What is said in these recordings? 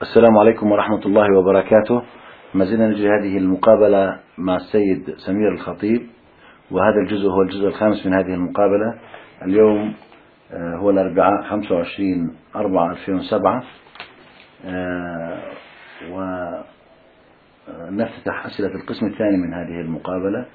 السلام عليكم ورحمة الله وبركاته. ما زلنا نجري هذه المقابلة مع السيد سمير الخطيب، وهذا الجزء هو الجزء الخامس من هذه المقابلة. اليوم هو الأربعاء 25/4/2007، ونفتتح أسئلة القسم الثاني من هذه المقابلة.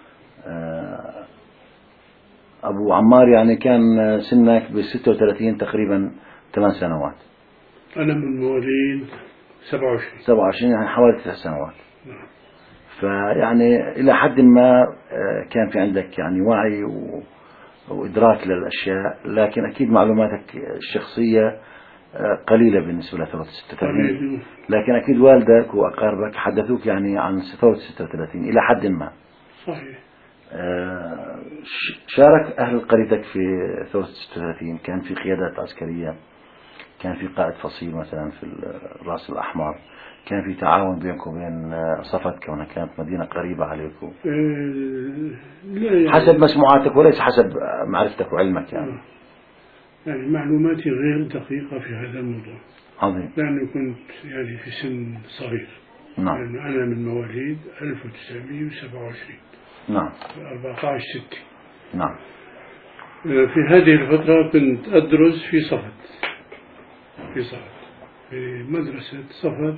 أبو عمار، يعني كان سنك ب36 تقريبا 8 سنوات. أنا من مواليد 27 يعني حوالي 9 سنوات. فيعني إلى حد ما كان في عندك يعني وعي وإدراك للأشياء، لكن أكيد معلوماتك الشخصية قليلة بالنسبة لثورة 36. لكن أكيد والدك وأقاربك حدثوك يعني عن ثورة 36 إلى حد ما. صحيح. شارك أهل قريتك في ثورة 36؟ كان في قيادات عسكرية، كان في قائد فصيل مثلا في الرأس الأحمر، كان في تعاون بينكم وبين صفد كونها كانت مدينة قريبة عليكم؟ لا يعني حسب مسموعاتك وليس حسب معرفتك وعلمك يعني. يعني معلوماتي غير دقيقة في هذا الموضوع. عظيم. لأنه كنت يعني في سن صغير. نعم. يعني أنا من مواليد 1927. نعم. 14/6. نعم. في هذه الفترة كنت أدرس في صفد، في مدرسة صفد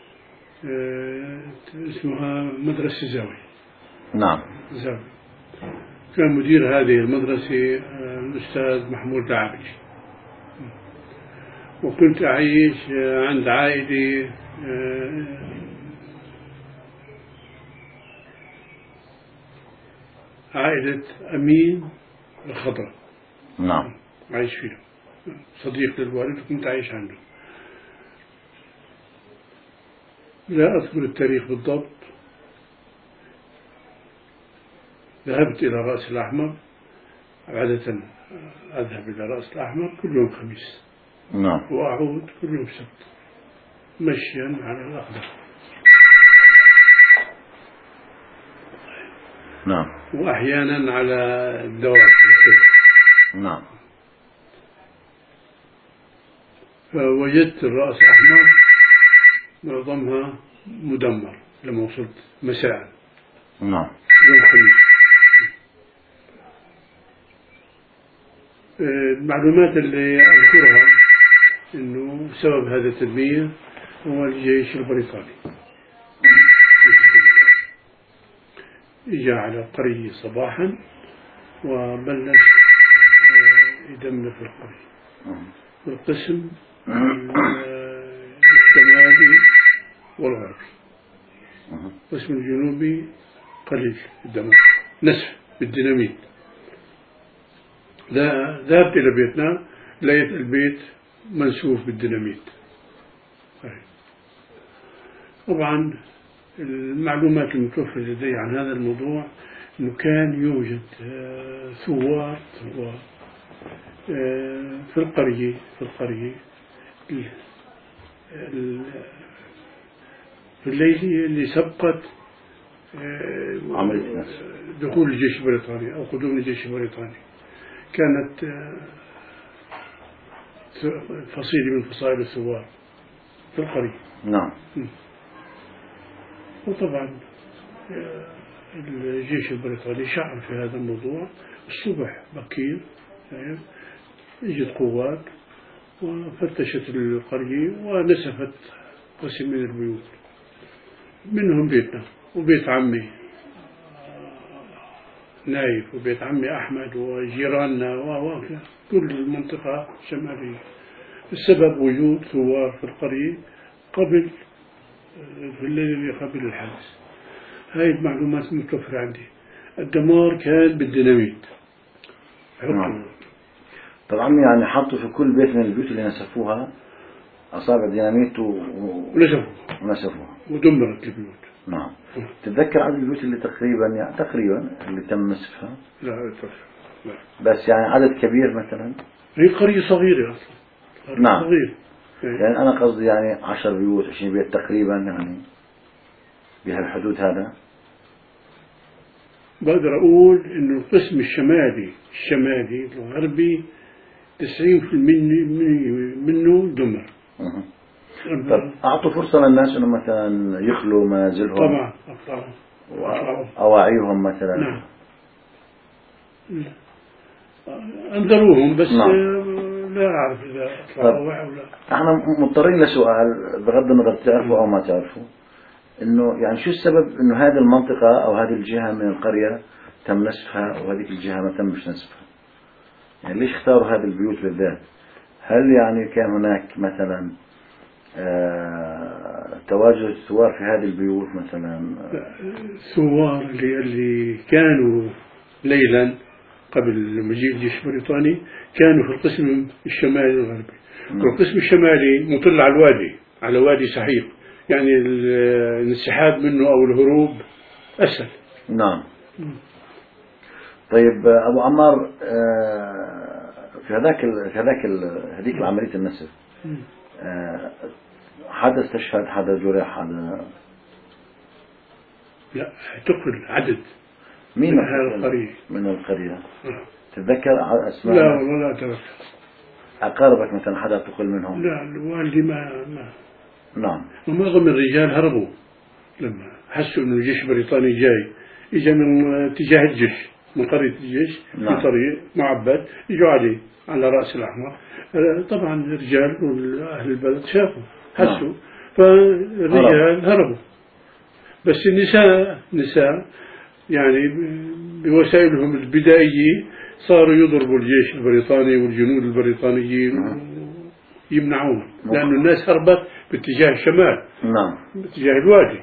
اسمها مدرسة زاوية. نعم. زاوية. كان مدير هذه المدرسة الأستاذ محمود العابدي، وكنت أعيش عند عائلة أمين الخضراء. نعم. عايش فيه، صديق للوالد، وكنت عايش عنده. لا أذكر التاريخ بالضبط. ذهبت إلى رأس الأحمر، عادة أذهب إلى رأس الأحمر كل يوم خميس. نعم. وأعود كل يوم سبت مشيا على الأخضر. نعم. وأحيانا على الدواب. نعم. فوجدت الرأس أحمر معظمها مدمر لما وصلت مساء. نعم. يوم خميس. المعلومات اللي أذكرها إنه سبب هذا التدمير هو الجيش البريطاني. إجا على القرية صباحا وبلش يدمر في القرية، في القسم الشمالي والغربي. القسم الجنوبي قليل الدمار، نسف بالديناميت. ذهبت إلى بيتنا، لقيت البيت منسوف بالديناميت. طبعا المعلومات المتوفرة لدي عن هذا الموضوع أنه كان يوجد ثوار في القرية في الليلة اللي سبقت دخول الجيش البريطاني أو قدوم الجيش البريطاني. كانت فصيلة من فصائل الثوار في القرية. نعم. وطبعا الجيش البريطاني شعر في هذا الموضوع. الصبح بكير اجت قوات وفتشت القرية ونسفت قسم من البيوت، منهم بيتنا وبيت عمي نايف وبيت عمي أحمد وجيراننا كل المنطقة الشمالية. السبب وجود ثوار في القرية قبل في الليل اللي قبل الحادث. هاي المعلومات متوفرة عندي. الدمار كان بالديناميت. نعم. طبعا يعني حطوا في كل بيت من البيوت اللي نسفوها أصابع ديناميت ونسفوها ودمرت البيوت. نعم. تتذكر عدد البيوت اللي تقريبا اللي تم نسفها؟ لا. بس يعني عدد كبير مثلا؟ هي قرية صغيرة أصلا. نعم. صغيرة. يعني أنا قصدي يعني 10 بيوت 20 بيت تقريبا، يعني بهالحدود. هذا بقدر أقول إنه القسم الشمالي الغربي 90% منه دمر. طب أعطوا فرصة للناس إنه مثلا يخلوا منازلهم طبعا وأواعيهم مثلا. نعم. أنذروهم بس نعم. لا أعرف إذا أطلعوا أو لا. احنا مضطرين لسؤال بغض النظر تعرفوا أو ما تعرفوا، إنه يعني شو السبب إنه هذه المنطقة أو هذه الجهة من القرية تم نسفها وهذه الجهة ما تمش نسفها؟ يعني ليش اختاروا هذه البيوت بالذات؟ هل يعني كان هناك مثلا تواجد الثوار في هذه البيوت مثلا؟ الثوار اللي كانوا ليلا قبل مجيء الجيش البريطاني كانوا في القسم الشمالي الغربي. والقسم الشمالي مطل على الوادي، على وادي سحيق، يعني الانسحاب منه أو الهروب أسهل. نعم. طيب أبو عمار، في هذيك عملية النسف حدا استشهد، حدا جرح، حدا؟ لا، اعتقل عدد مين من هذه القرية. من القرية تتذكر أسماء؟ لا والله لا أتذكر. أقاربك مثلا حدا اعتقل منهم؟ لا، الوالدي ما. نعم. ومعظم الرجال هربوا لما حسوا إنه الجيش البريطاني جاي، إجا من اتجاه الجيش، من قرية الجيش. نعم. في طريق معبد إجوا عليه على رأس الأحمر. طبعا الرجال وأهل البلد شافوا حسوا. نعم. فالرجال هربوا، بس النساء يعني بوسائلهم البدائية صاروا يضربوا الجيش البريطاني والجنود البريطانيين يمنعون، لأن الناس هربت باتجاه الشمال. نعم. باتجاه الوادي.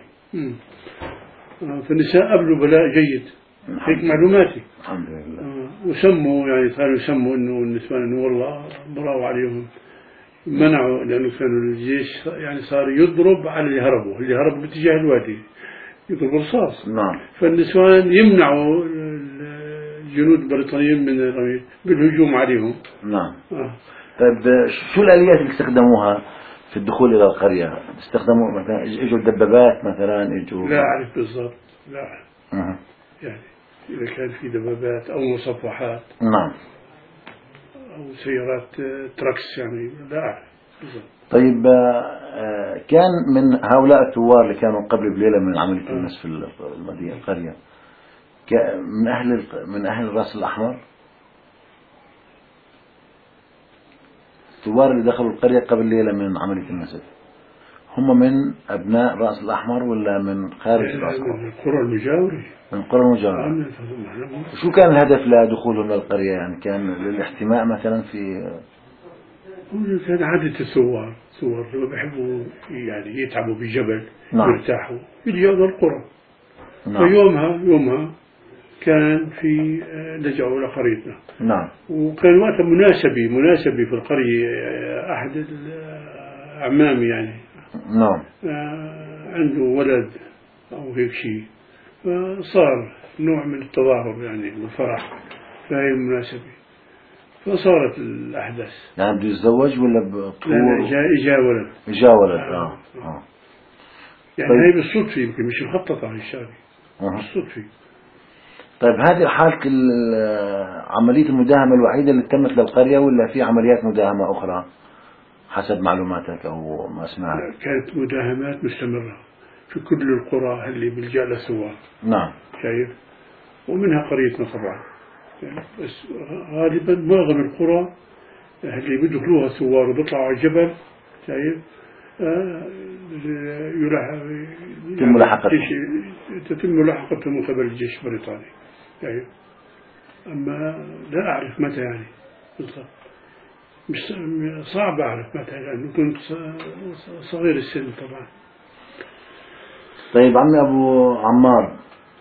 فالنساء قبلوا بلاء جيد. هيك معلوماتي. الحمد لله. وسموا يعني كانوا يسموا إنه النسوان إنه والله براوا عليهم، منعوا، لأنه كانوا الجيش يعني صار يضرب على اللي هربوا باتجاه الوادي، يضرب رصاص. نعم. فالنسوان يمنعوا الجنود البريطانيين من بالهجوم عليهم. نعم. طيب شو الآليات اللي استخدموها في الدخول إلى القرية؟ استخدموا مثلا إجوا دبابات مثلا، إجوا؟ لا أعرف بالضبط، لا أعرف. يعني إذا كان في دبابات أو مصفحات. نعم. أو سيارات تراكس، يعني لا أعرف بالضبط. طيب كان من هؤلاء الثوار اللي كانوا قبل بليلة من عملية النسف في المدينة القرية من أهل الرأس الأحمر؟ الثوار اللي دخلوا القرية قبل ليلة من عملية النسف هم من أبناء رأس الأحمر ولا من خارج رأس الأحمر؟ من القرى المجاورة. من القرى المجاورة. شو كان الهدف لدخولهم للقرية؟ يعني كان للاحتماء مثلا في؟ كان عادة الثوار بيحبوا يعني يتعبوا بجبل. نعم. يرتاحوا يلجأوا للقرى. نعم. فيومها كان في لجأوا إلى قريتنا. نعم. وكان وقتها مناسبة في القرية أحد أعمامي يعني. نعم. عنده ولد أو هيك شيء، فصار نوع من التظاهر يعني والفرح، فهي مناسبة، فصارت الأحداث. يعني بده يتزوج ولا لا، إجا ولد. يعني طيب. هي بالصدفة، يمكن مش مخططة على الشارع. بالصدفة. طيب هذه حالة عملية المداهمة الوحيدة اللي تمت للقرية ولا في عمليات مداهمة أخرى حسب معلوماتك أو ما سمعت؟ كانت مداهمات مستمرة في كل القرى اللي بيلجأ لها ثوار. نعم. شايف؟ ومنها قريتنا طبعا يعني. بس غالبا معظم القرى اللي بيدخلوها ثوار وبيطلعوا على الجبل، شايف؟ تتم ملاحقتهم من قبل الجيش البريطاني. شايف؟ أما لا أعرف متى يعني بالضبط، مش صعب أعرف متى لأنه كنت صغير السن طبعا. طيب عمي أبو عمار،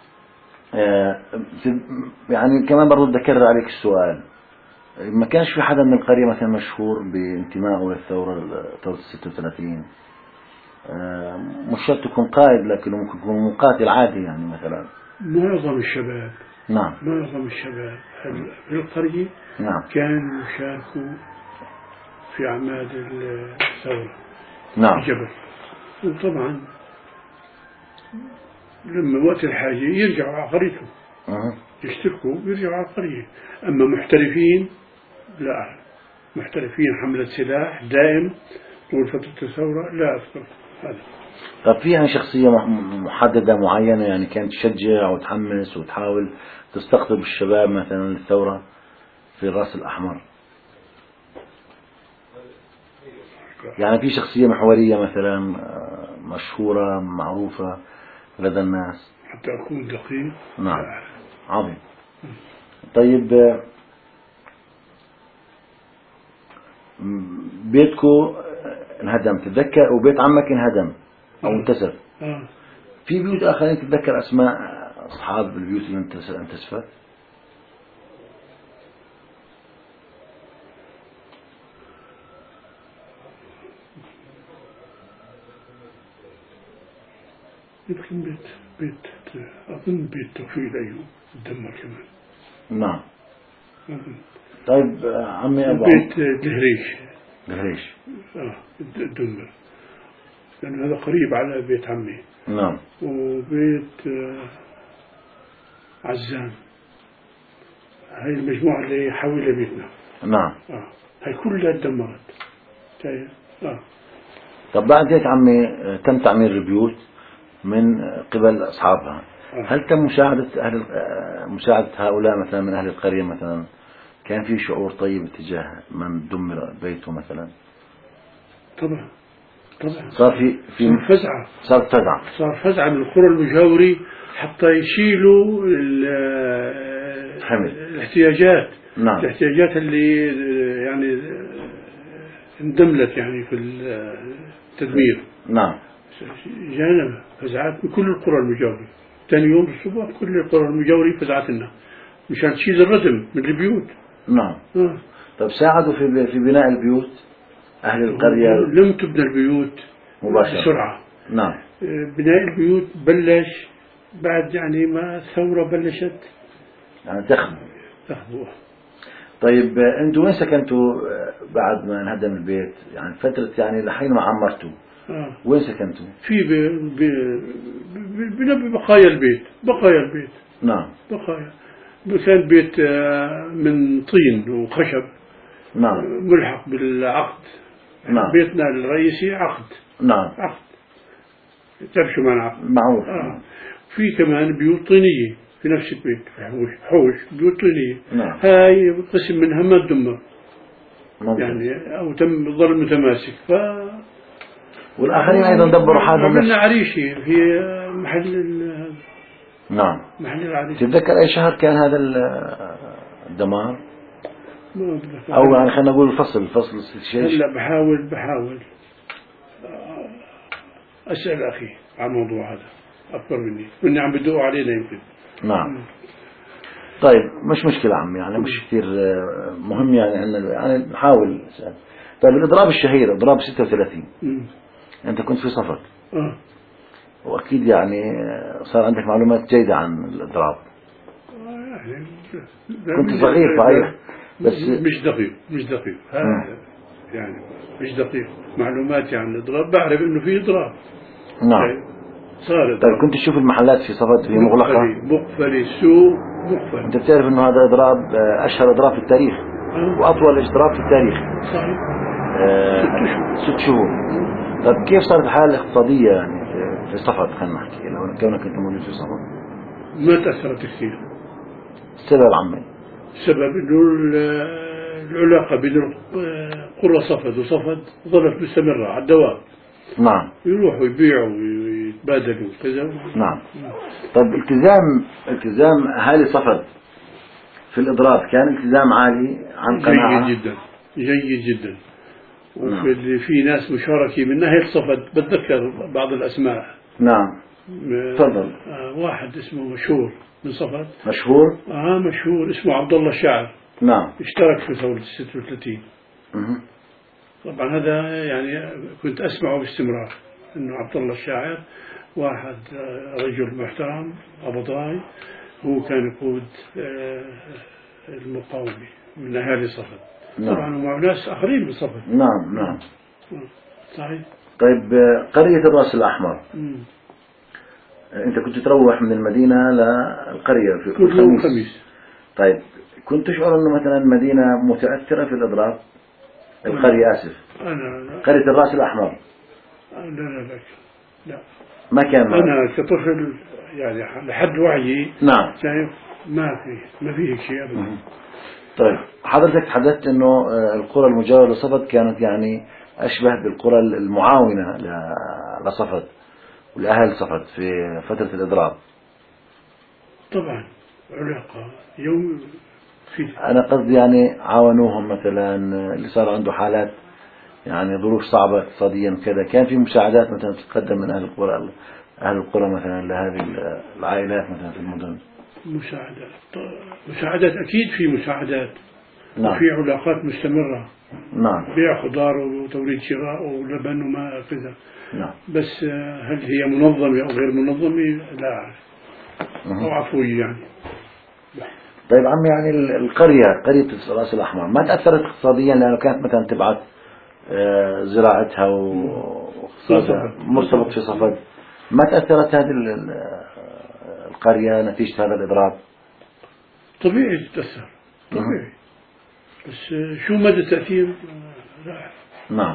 يعني كمان برضو بدي أكرر عليك السؤال، ما كانش في حدا من القرية مثلا مشهور بانتمائه للثورة 36؟ مش شرط يكون قائد، لكن ممكن يكون مقاتل عادي يعني مثلا. معظم الشباب. نعم. معظم الشباب في القرية. نعم. كانوا يشاركوا في أعمال الثورة. نعم. الجبل. وطبعا لما وقت الحاجة يرجعوا على قريتهم. يشتركوا ويرجعوا على القرية. أما محترفين لا، محترفين حملة سلاح دائم طول فترة الثورة لا أذكر هذا. طب في يعني شخصية محددة معينة يعني كانت تشجع وتحمس وتحاول تستقطب الشباب مثلا للثورة في الرأس الأحمر؟ يعني في شخصية محورية مثلا مشهورة معروفة لدى الناس؟ حتى أكون دقيق. نعم. عظيم. طيب بيتكو انهدم تتذكر، وبيت عمك انهدم أو انتسف. في بيوت آخرين تتذكر أسماء أصحاب البيوت اللي انتسفت؟ يمكن بيت أظن بيت توفيق أيوب تدمر كمان. نعم. طيب عمي أبو بيت دهريش. دهريش. دمر، لأن هذا قريب على بيت عمي. نعم. وبيت عزام، هاي المجموعة اللي حول بيتنا. نعم. هاي كلها تدمرت. طب بعد هيك عمي تم تعمير البيوت من قبل أصحابها. هل تم مساعدة هؤلاء مثلا من أهل القرية مثلا؟ كان في شعور طيب اتجاه من دمر بيته مثلا؟ طبعا. صار فزعة. صار فزعة من القرى المجاورة حتى يشيلوا الاحتياجات. نعم. الاحتياجات اللي يعني اندملت يعني في التدمير. نعم. جانا فزعات من كل القرى المجاورة. ثاني يوم الصبح كل القرى المجاورة فزعت لنا مشان تشيل الردم من البيوت. نعم. طب ساعدوا في بناء البيوت أهل القرية؟ لم تبنى البيوت مباشرة بسرعة. نعم. بناء البيوت بلش بعد يعني ما الثورة بلشت يعني تخبو. طيب أنتوا وين سكنتوا بعد ما انهدم البيت؟ يعني فترة يعني لحين ما عمرتوا وين سكنتوا؟ في بقايا البيت. نعم. بقايا. كان بيت من طين وخشب. نعم. ملحق بالعقد. نعم. بيتنا الرئيسي عقد. نعم. عقد. تعرف شو معنى عقد؟ معروف. في كمان بيوت طينية في نفس البيت، حوش بيوت طينية. نعم. هاي قسم منها ما تدمر يعني أو ظل متماسك. والآخرين أيضا دبروا حالهم. عملنا عريشي في محل نعم. محل العريشي. تتذكر أي شهر كان هذا الدمار؟ أو يعني خلينا نقول فصل الشيء. هلا بحاول أسأل أخي عن الموضوع هذا أكبر مني عم بدقوا علينا يمكن. نعم. طيب مش مشكلة عمي، يعني مش كثير مهم يعني نحاول نسأل. طيب الإضراب الشهير إضراب 36 أنت كنت في صفد. وأكيد يعني صار عندك معلومات جيدة عن الإضراب. كنت صغير صحيح بس مش دقيق يعني مش دقيق معلوماتي عن الإضراب. بعرف إنه في إضراب. نعم. صار. طيب كنت تشوف المحلات في صفد هي مغلقة؟ مقفلة السوق مقفل. أنت بتعرف إنه هذا إضراب أشهر إضراب في التاريخ وأطول إضراب في التاريخ. صحيح. 6 شهور. طيب كيف صارت الحالة الاقتصادية يعني في صفد؟ خلينا نحكي لو كونك كنت موجود في صفد. ما تأثرت كثير. السبب عمي؟ السبب إنه العلاقة بين قرى صفد وصفد ظلت مستمرة على الدوام. نعم. يروحوا يبيعوا ويتبادلوا كذا. نعم. طيب التزام أهالي صفد في الإضراب كان التزام عالي عن قناعة؟ جيد جدا. وفي ناس مشاركة من أهل صفد. بتذكر بعض الأسماء. نعم. تفضل. واحد اسمه مشهور من صفد. مشهور اسمه عبد الله الشاعر. نعم. اشترك في ثورة 36. طبعا هذا يعني كنت أسمعه باستمرار إنه عبد الله الشاعر واحد رجل محترم قبضاي، هو كان يقود المقاومة من أهالي صفد. نعم. طبعا ومع ناس آخرين من صفد. نعم. صحيح. طيب قرية الرأس الأحمر أنت كنت تروح من المدينة للقرية في كل خميس. طيب كنت تشعر أنه مثلا المدينة متأثرة في الإضراب؟ القرية آسف. أنا قرية الرأس الأحمر لا ما كان معك. أنا كطفل يعني لحد وعيي نعم. شايف ما في هيك شيء أبدا. طيب حضرتك تحدثت انه القرى المجاورة لصفد كانت يعني اشبه بالقرى المعاونة لصفد ولأهل صفد في فترة الإضراب. طبعا علاقة يوم في أنا قصدي يعني عاونوهم مثلا اللي صار عنده حالات يعني ظروف صعبة اقتصاديا وكذا، كان في مساعدات مثلا تتقدم من أهل القرى مثلا لهذه العائلات مثلا في المدن. مساعدات أكيد في مساعدات. نعم. وفي علاقات مستمرة. نعم. بيع خضار وتوريد شراء ولبن وما كذا. نعم. بس هل هي منظمة أو غير منظمة؟ لا أعرف. أو عفوية يعني. طيب عمي، يعني قرية الرأس الأحمر ما تأثرت اقتصاديا لأنه كانت مثلا تبعت زراعتها واقتصادها مرتبط في صفد، ما تأثرت هذه القرية نتيجة هذا الإضراب؟ طبيعي تتأثر، طبيعي. بس شو مدى التأثير؟ لا أعرف. نعم.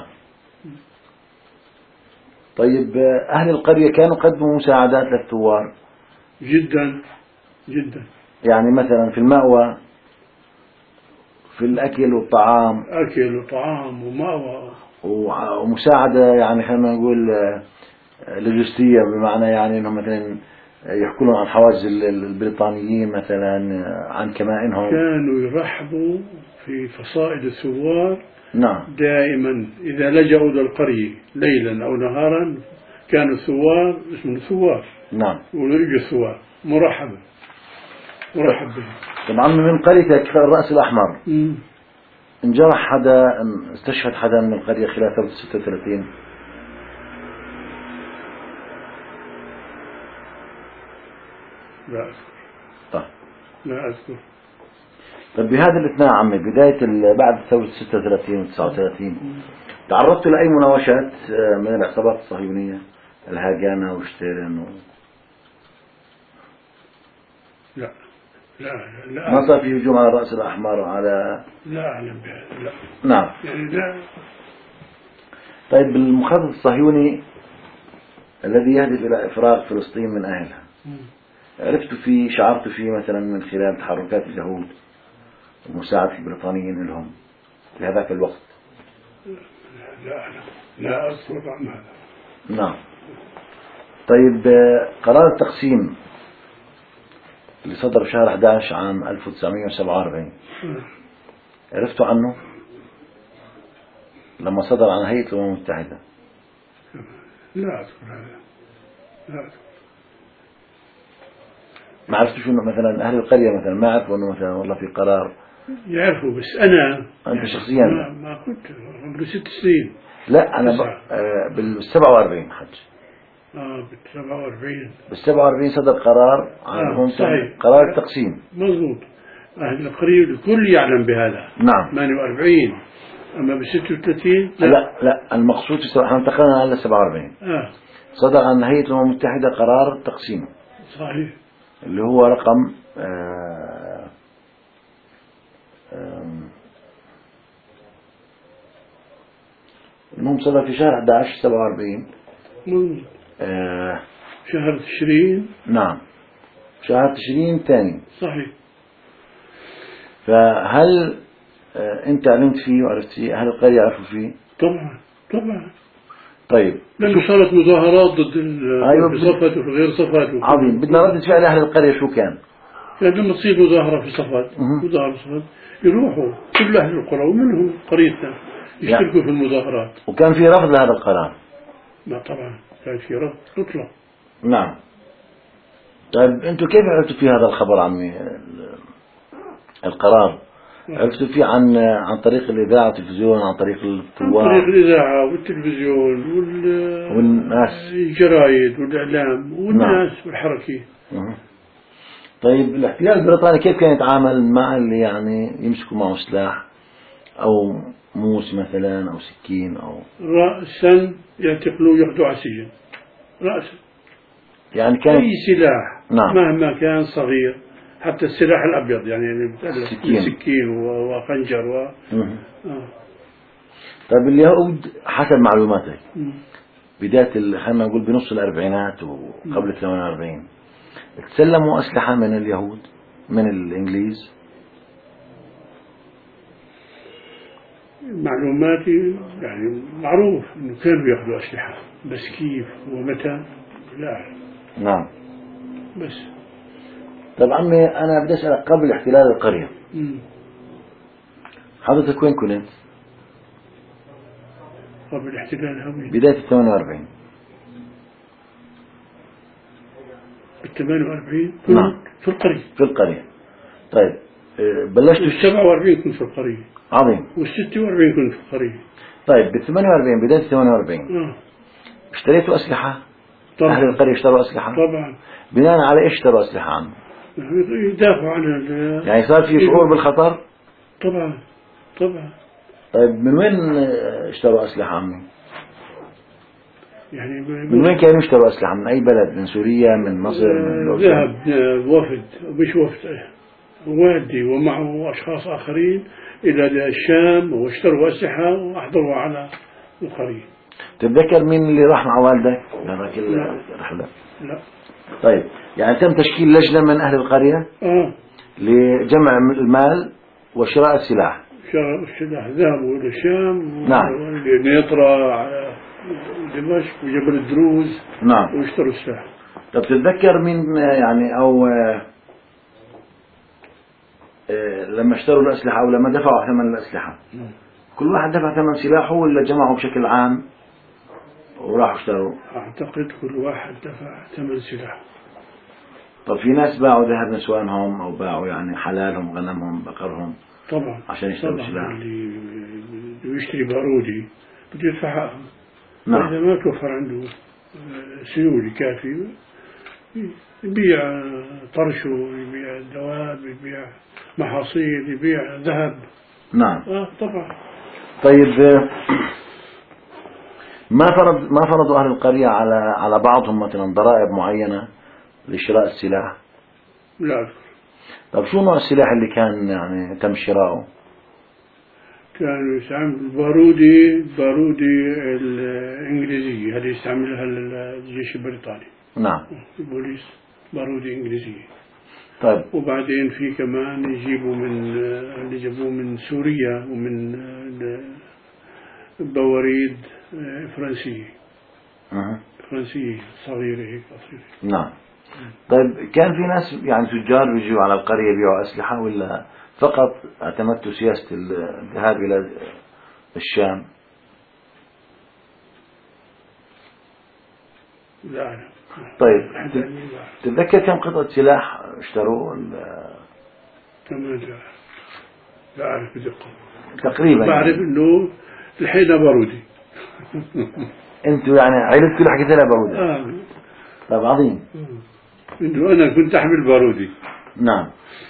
طيب أهل القرية كانوا قدموا مساعدات للثوار؟ جدا جدا. يعني مثلا في المأوى، في الأكل والطعام. أكل وطعام ومأوى ومساعدة يعني خلينا نقول لوجستية، بمعنى يعني أنهم مثلا يحكوا لهم عن حواجز البريطانيين مثلا، عن كمائنهم. كانوا يرحبوا في فصائل الثوار. نعم. دائما إذا لجأوا إلى القرية ليلا أو نهارا كانوا الثوار اسمهم ثوار. نعم. ويجوا الثوار مرحب بهم. طبعا من قريتك الرأس الأحمر انجرح حدا، استشهد حدا من القرية خلال ثورة 36؟ لا أذكر. طيب. لا أذكر. طيب بهذا الأثناء عمي، بداية بعد ثورة 36 و 39 تعرضت لأي مناوشات من العصابات الصهيونية الهاجانة وشتيرن لا ما صار في هجوم على الرأس الأحمر وعلى؟ لا أعلم بهذا. لا. نعم. يعني لا. طيب المخطط الصهيوني الذي يهدف إلى إفراغ فلسطين من أهلها، شعرت فيه مثلا من خلال تحركات اليهود ومساعدة البريطانيين لهم في هذاك الوقت؟ لا أعلم. لا أذكر عن هذا. نعم. طيب قرار التقسيم اللي صدر شهر 11 عام 1947 عرفتوا عنه لما صدر عن هيئة الأمم المتحدة؟ لا أذكر هذا. لا أذكر. ما عرفتوا شو مثلا أهل القرية مثلا ما عرفوا أنه مثلا والله في قرار؟ يعرفوا، بس أنا أنت شخصيا ما كنت عمري 6 سنين. لا أنا بال 47 حج. بال 47. بال 47 صدر قرار عنهم. صحيح. قرار التقسيم. مضبوط. أهل القرية الكل يعلم بهذا. نعم. 48. أما ب 36 لا المقصود احنا انتقلنا على 47. صدر عن هيئة الأمم المتحدة قرار التقسيم. صحيح. اللي هو رقم المهم صدر في شهر 11 47. شهر تشرين. نعم، شهر تشرين الثاني. صحيح. فهل أنت علمت فيه وعرفت فيه؟ أهل القرية عرفوا فيه؟ طبعا. طيب لأنه صارت مظاهرات ضد صفد وغير صفد. عظيم. بدنا ردة فعل أهل القرية شو كان؟ يعني لما تصير مظاهرة في صفد يروحوا كل أهل القرى ومنهم قريتنا يشتركوا في المظاهرات. وكان في رفض لهذا القرار؟ لا طبعا كان في رفض مطلق. نعم. طيب أنتم كيف عرفتوا في هذا الخبر عمي القرار؟ عرفتوا فيه عن طريق الإذاعة والتلفزيون، عن طريق الثوار؟ عن طريق الإذاعة والتلفزيون والناس، الجرايد والإعلام والناس. نعم. والحركة. طيب الاحتلال البريطاني كيف كان يتعامل مع اللي يعني يمسكوا معه سلاح أو موس مثلا أو سكين أو رأسا يعتقلوا ياخذوا على السجن رأسا؟ يعني كان أي سلاح. نعم. مهما كان صغير، حتى السلاح الأبيض يعني السكين وخنجر طيب طيب اليهود حسب معلوماتك بداية خلينا نقول بنص الأربعينات وقبل 48 تسلموا أسلحة من اليهود من الإنجليز؟ معلوماتي يعني معروف إنه كانوا يأخذوا أسلحة، بس كيف ومتى لا أعرف. نعم. بس طيب عمي أنا بدي أسألك قبل احتلال القرية حضرتك وين كنت؟ قبل احتلال هوية بداية 48. بال 48 نعم. كنت في القرية. في القرية. طيب بلشتوا بال 47 كنت في القرية. عظيم. وال 46 كنت في القرية. طيب بال 48 بداية 48 اشتريتوا أسلحة؟ طبعا. أهل القرية اشتروا أسلحة؟ طبعا. بناء على إيش اشتروا أسلحة عنه؟ يدافعوا عن يعني صار في شعور بالخطر؟ طبعا. طبعا. طيب من وين اشتروا أسلحة عمي؟ يعني من وين كانوا يشتروا أسلحة؟ من أي بلد؟ من سوريا؟ من مصر؟ من ذهب وفد مش وفد والدي ومعه أشخاص آخرين إلى الشام واشتروا أسلحة وأحضروا على القرية. تتذكر مين اللي راح مع والدك هذاك الرحلة؟ لا. طيب يعني تم تشكيل لجنة من أهل القرية لجمع المال وشراء السلاح. شراء السلاح ذهبوا إلى الشام. نعم. لنيطرة على دمشق وجبل الدروز. نعم. واشتروا السلاح. طب تتذكر مين يعني أو لما اشتروا الأسلحة أو لما دفعوا ثمن الأسلحة كل واحد دفع ثمن سلاحه ولا جمعوا بشكل عام وراحوا اشتروا؟ أعتقد كل واحد دفع ثمن سلاح. طب في ناس باعوا ذهب نسوانهم أو باعوا يعني حلالهم غنمهم بقرهم طبعا عشان يشتروا طبعا سلاح. اللي يشتري بارودي بده يدفعها. نعم. إذا ما توفر عنده سيولة كافية يبيع طرشه، يبيع دواب، يبيع محاصيل، يبيع ذهب. نعم. طبعا. طيب ما فرضوا أهل القرية على بعضهم مثلا ضرائب معينة لشراء السلاح؟ لا أذكر. طيب شو نوع السلاح اللي كان يعني تم شراؤه؟ كانوا يستعملوا بارودي الإنجليزية هذه يستعملها الجيش البريطاني. نعم. البوليس بارودي إنجليزية. طيب. وبعدين في كمان اللي جابوه من سوريا ومن بواريد فرنسية. فرنسية صغيرة هيك قصيرة. نعم. طيب كان في ناس يعني تجار بيجوا على القرية يبيعوا أسلحة ولا فقط اعتمدتوا سياسة الذهاب إلى الشام؟ لا أعرف. طيب تتذكر كم قطعة سلاح اشتروا؟ كمان لا أعرف بدقة. تقريبا بعرف إنه الحين بارودي. أنتوا يعني عيلتكم اللي حكيت لها بارودي. طيب عظيم. إنه أنا كنت أحمل بارودي. نعم.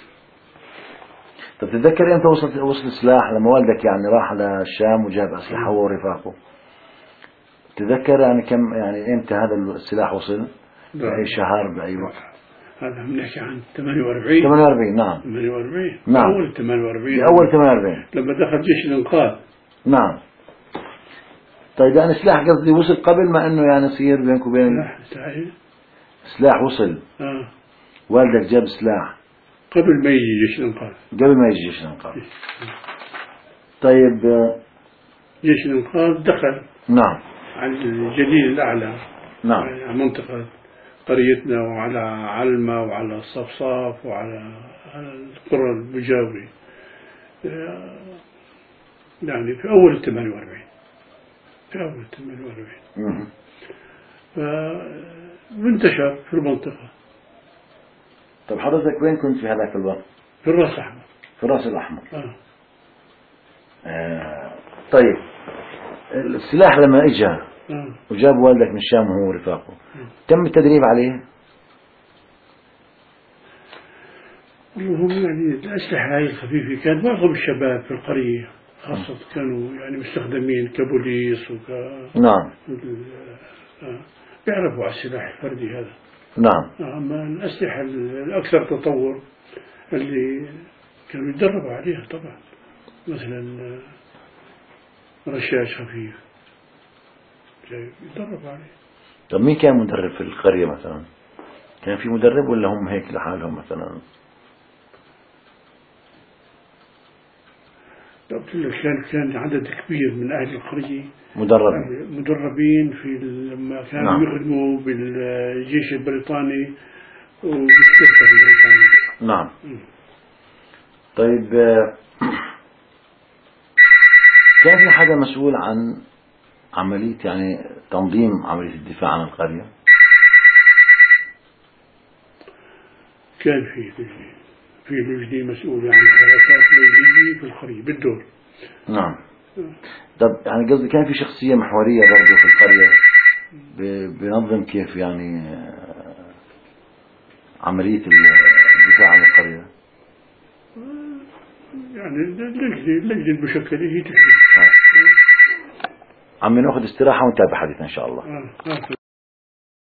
طب تتذكر أنت وصل السلاح لما والدك يعني راح للشام وجاب أسلحة هو ورفاقه؟ تتذكر يعني كم يعني إمتى هذا السلاح وصل؟ بأي شهر بأي وقت؟ هذا بنحكي عن 48. 48 نعم. 48 نعم. أول 48. بأول 48 لما دخل جيش الإنقاذ. نعم. طيب يعني سلاح قصدي وصل قبل ما إنه يعني يصير بينك وبين. لا صحيح. سلاح وصل. والدك جاب سلاح قبل ما يجي جيش الإنقاذ. قبل ما يجي جيش الإنقاذ. طيب جيش الإنقاذ دخل. نعم. على الجليل الأعلى. نعم. على منطقة قريتنا وعلى علمة وعلى الصفصاف وعلى القرى المجاورة. يعني في أول 48. في أول 48. فانتشر في المنطقة. طب حضرتك وين كنت في هذاك الوقت؟ في الرأس الأحمر. في الرأس الأحمر. طيب السلاح لما إجا وجاب والدك من الشام وهو ورفاقه تم التدريب عليه؟ هم يعني الأسلحة هاي الخفيفة كان معظم الشباب في القرية خاصة كانوا يعني مستخدمين كبوليس نعم. بيعرفوا على السلاح الفردي هذا. نعم. أما الأسلحة الأكثر تطور اللي كانوا يتدربوا عليها طبعا مثلا رشاش خفيف جاي يتدرب عليه. طب مين كان مدرب في القرية مثلا؟ كان في مدرب ولا هم هيك لحالهم مثلا؟ قلت لك كان عدد كبير من أهل القرية مدربين في لما كانوا نعم. يخدموا بالجيش البريطاني وبالشرطة البريطانية. نعم. طيب كان في حدا مسؤول عن عملية يعني تنظيم عملية الدفاع عن القرية؟ كان في لجنة مسؤولة عن الحركات الليلية في القرية بالدور. نعم. طب يعني قصدي كان في شخصية محورية برضه في القرية بنظم كيف يعني عملية الدفاع عن القرية؟ يعني اللجنة المشكلة هي تكفي. عم ناخذ استراحة ونتابع حديثنا إن شاء الله.